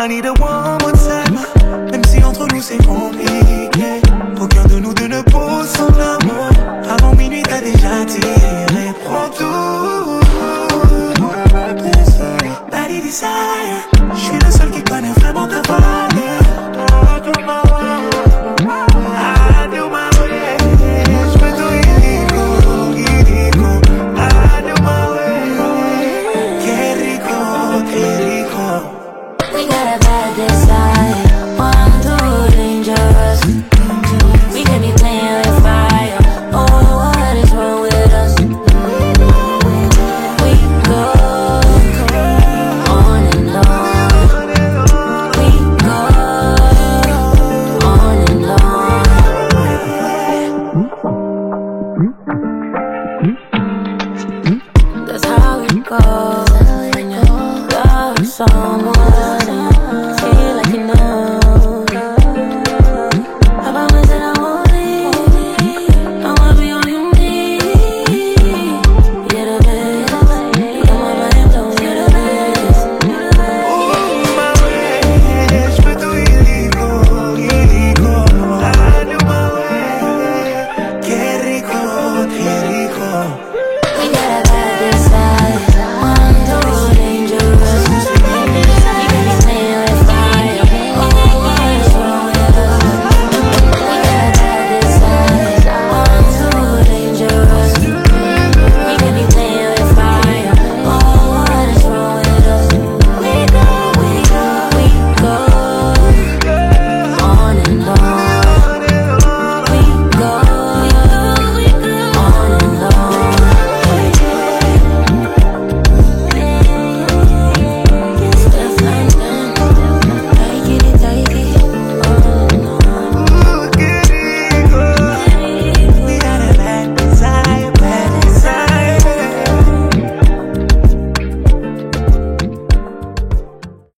I need a one more time. Même si entre nous c'est compliqué, aucun de nous deux ne pose son amour. Avant minuit t'as déjà tiré. Prends tout, body desire. Je suis le seul qui connaît vraiment ta valeur. I do my way. Je peux tout illico. I do my way. Que rico. We got a bad desire, one too dangerous. We can be playing with fire. Oh, what is wrong with us? We go on and on. We go on and on.